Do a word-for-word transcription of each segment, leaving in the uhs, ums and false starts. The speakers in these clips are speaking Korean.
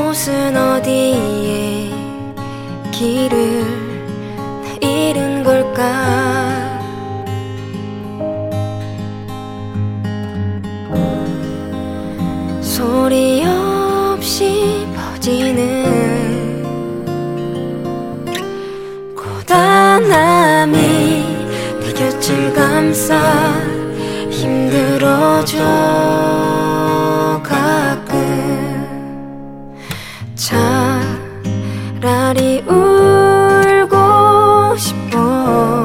이곳은 어디에 길을 잃은 걸까? 소리 없이 퍼지는 고단함이 내 곁을 감싸 힘들어져. 가끔 차라리 울고 싶어.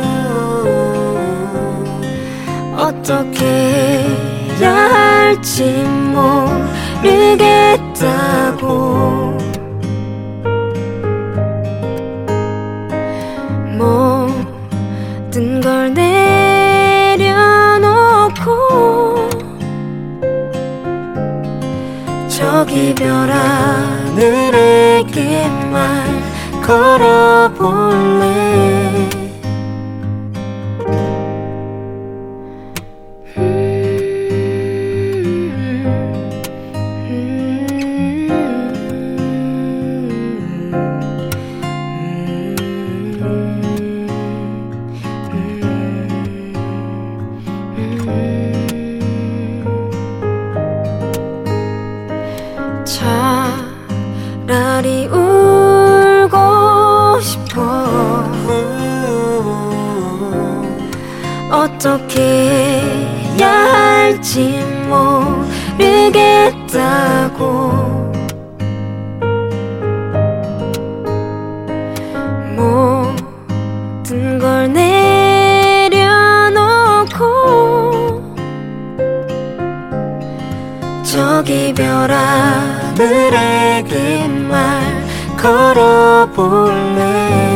어떻게 해야 할지 모르겠다고. 모든 걸 내려놓고 저기 별 하늘에게 말 걸어볼래. 차라리 울고 싶어. 어떻게 해야 할지 모르겠다고. 모든 걸 내려놓고 저기 별 하늘에게 말 걸어볼래.